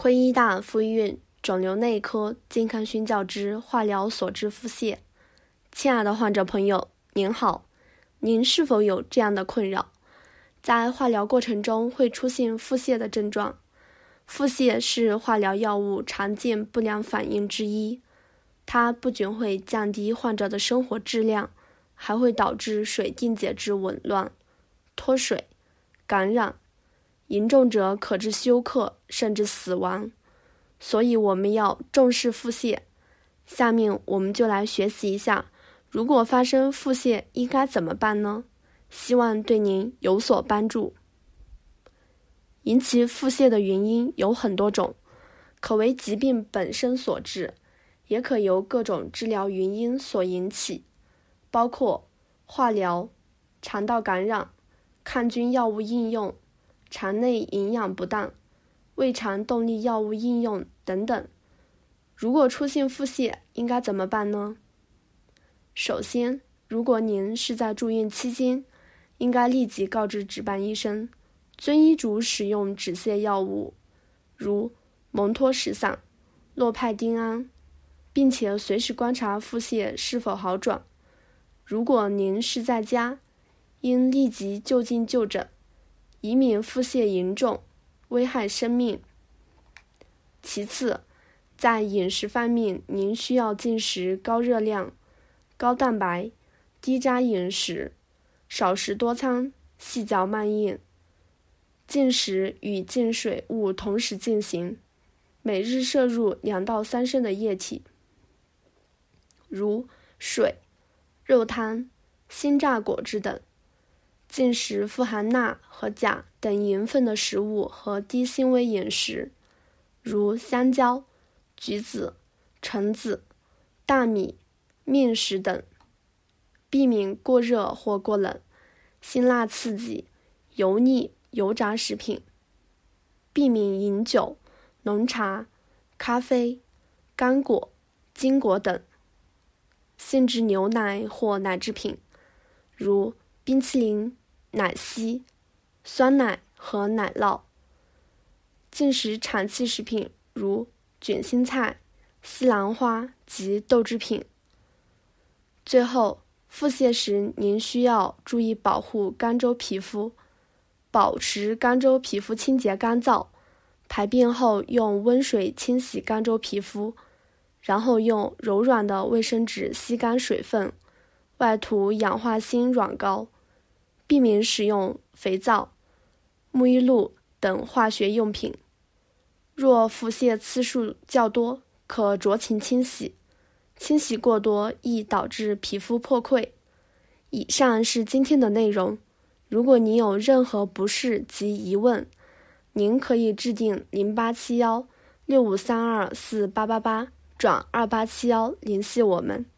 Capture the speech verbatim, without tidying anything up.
昆医大附医院肿瘤内科健康宣教之化疗所致腹泻。亲爱的患者朋友，您好，您是否有这样的困扰？在化疗过程中会出现腹泻的症状。腹泻是化疗药物常见不良反应之一，它不仅会降低患者的生活质量，还会导致水电解质紊乱、脱水、感染，严重者可致休克甚至死亡。所以我们要重视腹泻。下面我们就来学习一下，如果发生腹泻应该怎么办呢？希望对您有所帮助。引起腹泻的原因有很多种，可为疾病本身所致，也可由各种治疗原因所引起，包括化疗、肠道感染、抗菌药物应用、肠内营养不当、胃肠动力药物应用等等。如果出现腹泻，应该怎么办呢？首先，如果您是在住院期间，应该立即告知值班医生，遵医嘱使用止泻药物，如蒙托石散、洛派丁胺，并且随时观察腹泻是否好转。如果您是在家，应立即就近就诊，以免腹泻严重，危害生命。其次，在饮食方面，您需要进食高热量、高蛋白、低渣饮食，少食多餐，细嚼慢咽。进食与进水勿同时进行，每日摄入两到三升的液体，如水、肉汤、鲜榨果汁等。进食富含钠和钾等盐分的食物和低纤维饮食，如香蕉、橘子、橙子、大米、面食等。避免过热或过冷、辛辣刺激、油腻、油炸食品。避免饮酒、浓茶、咖啡、干果、坚果等。限制牛奶或奶制品，如冰淇淋、奶昔、酸奶和奶酪。禁食产气食品，如卷心菜、西兰花及豆制品。最后，腹泻时您需要注意保护肛周皮肤，保持肛周皮肤清洁干燥，排便后用温水清洗肛周皮肤，然后用柔软的卫生纸吸干水分，外涂氧化锌软膏，避免使用肥皂、沐浴露等化学用品。若腹泻次数较多，可酌情清洗，清洗过多易导致皮肤破溃。以上是今天的内容，如果您有任何不适及疑问，您可以致电零八七幺六五三二四八八八转二八七幺联系我们。